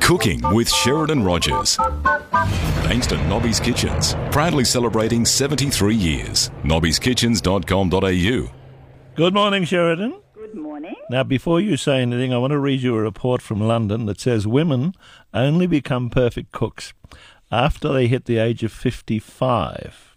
Cooking with Sheridan Rogers. Thanks to Nobby's Kitchens, proudly celebrating 73 years. nobbykitchens.com.au. Good morning, Sheridan. Good morning. Now, before you say anything, I want to read you a report from London that says women only become perfect cooks after they hit the age of 55.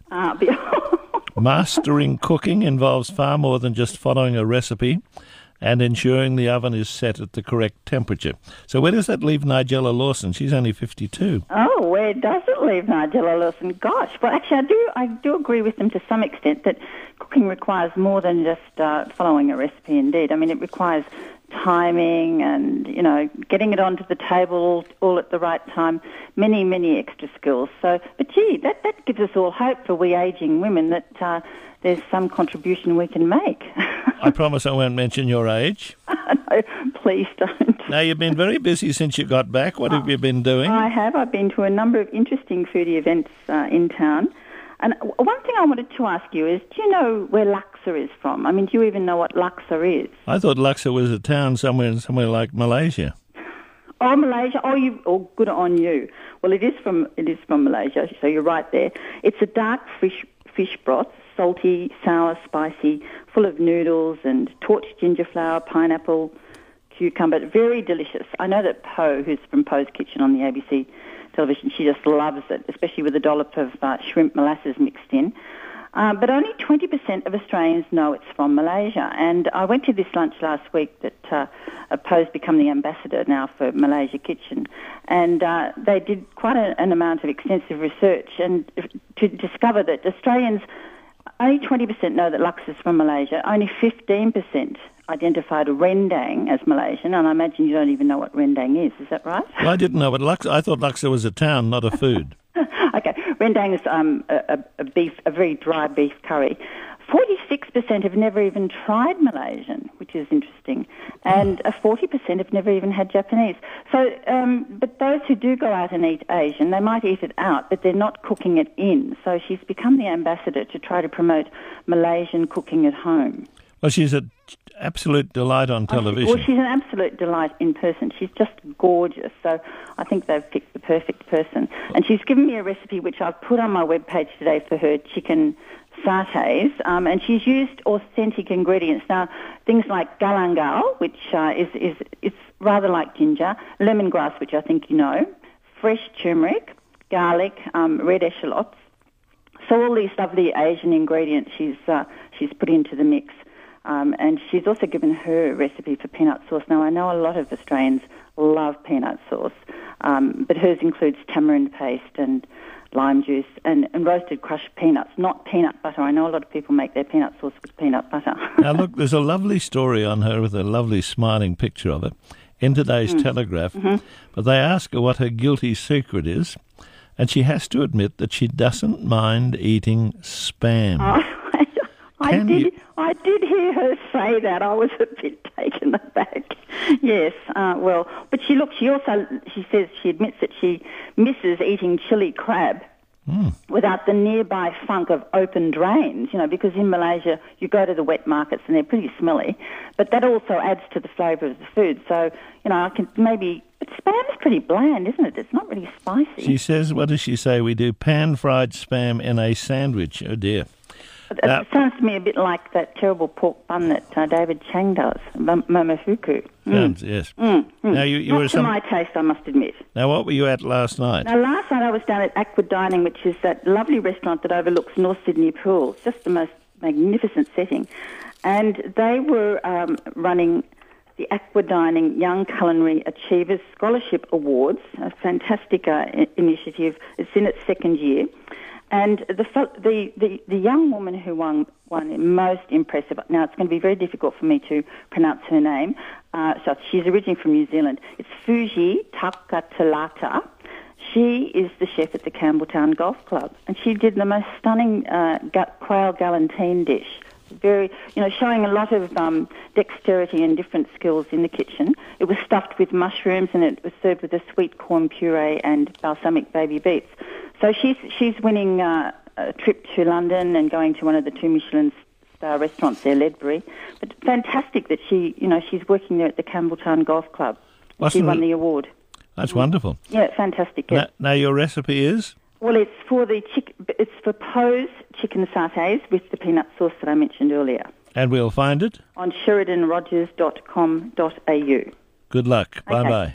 Mastering cooking involves far more than just following a recipe and ensuring the oven is set at the correct temperature. So where does that leave Nigella Lawson? She's only 52. Oh, where does it leave Nigella Lawson? Gosh, well, actually, I do agree with them to some extent that cooking requires more than just following a recipe. Indeed, I mean, it requires timing and, you know, getting it onto the table all at the right time, many extra skills. So, but gee, that gives us all hope for we ageing women that there's some contribution we can make. I promise I won't mention your age. No, please don't. Now, you've been very busy since you got back. What have you been doing? I have. I've been to a number of interesting foodie events in town. And one thing I wanted to ask you is, do you know where Laksa is from? I mean, do you even know what Laksa is? I thought Laksa was a town somewhere like Malaysia. Oh, Malaysia. Oh, good on you. Well, it is from Malaysia, so you're right there. It's a dark fish broth, salty, sour, spicy, full of noodles and torched ginger flour, pineapple, cucumber. Very delicious. I know that Poe, who's from Poe's Kitchen on the ABC television, she just loves it, especially with a dollop of shrimp molasses mixed in. But only 20% of Australians know it's from Malaysia. And I went to this lunch last week that Poe's become the ambassador now for Malaysia Kitchen. And they did quite an amount of extensive research and to discover that Australians, only 20% know that Laksa is from Malaysia. Only 15% identified rendang as Malaysian, and I imagine you don't even know what rendang is. Is that right? Well, I didn't know, but I thought Laksa was a town, not a food. Okay, rendang is a very dry beef curry. 46% have never even tried Malaysian, which is interesting, and 40% have never even had Japanese. So, but those who do go out and eat Asian, they might eat it out, but they're not cooking it in. So she's become the ambassador to try to promote Malaysian cooking at home. Well, she's an absolute delight on television. Well, she's an absolute delight in person. She's just gorgeous. So I think they've picked the perfect person. And she's given me a recipe which I've put on my webpage today for her chicken satay, and she's used authentic ingredients. Now, things like galangal, which it's rather like ginger, lemongrass, which I think you know, fresh turmeric, garlic, red eschalots. So all these lovely Asian ingredients she's put into the mix. And she's also given her recipe for peanut sauce. Now, I know a lot of Australians love peanut sauce, but hers includes tamarind paste and lime juice and roasted crushed peanuts, not peanut butter. I know a lot of people make their peanut sauce with peanut butter. Now, look, there's a lovely story on her with a lovely smiling picture of it in today's Telegraph, but they ask her what her guilty secret is, and she has to admit that she doesn't mind eating spam. I did hear her say that. I was a bit taken aback. Yes, but she says she admits that she misses eating chili crab without the nearby funk of open drains, you know, because in Malaysia you go to the wet markets and they're pretty smelly, but that also adds to the flavour of the food. So, you know, but spam's pretty bland, isn't it? It's not really spicy. She says, what does she say? We do pan-fried spam in a sandwich. Oh, dear. It sounds to me a bit like that terrible pork bun that David Chang does, momofuku. Yes. Now you were to my taste, I must admit. Now, what were you at last night? Now, last night I was down at Aqua Dining, which is that lovely restaurant that overlooks North Sydney Pool. Just the most magnificent setting. And they were running the Aqua Dining Young Culinary Achievers Scholarship Awards, a fantastic initiative. It's in its second year. And the young woman who won most impressive. Now, it's going to be very difficult for me to pronounce her name. So she's originally from New Zealand. It's Fuji Takatalata. She is the chef at the Campbelltown Golf Club, and she did the most stunning quail galantine dish. Very, showing a lot of dexterity and different skills in the kitchen. It was stuffed with mushrooms, and it was served with a sweet corn puree and balsamic baby beets. So she's winning a trip to London and going to one of the 2 Michelin star restaurants there, Ledbury. But fantastic that she's working there at the Campbelltown Golf Club. She won the award. That's wonderful. Yeah, fantastic. Yeah. Now your recipe is? Well, it's for Poe's chicken sautés with the peanut sauce that I mentioned earlier. And we'll find it? On SheridanRogers.com.au. Good luck. Okay. Bye-bye.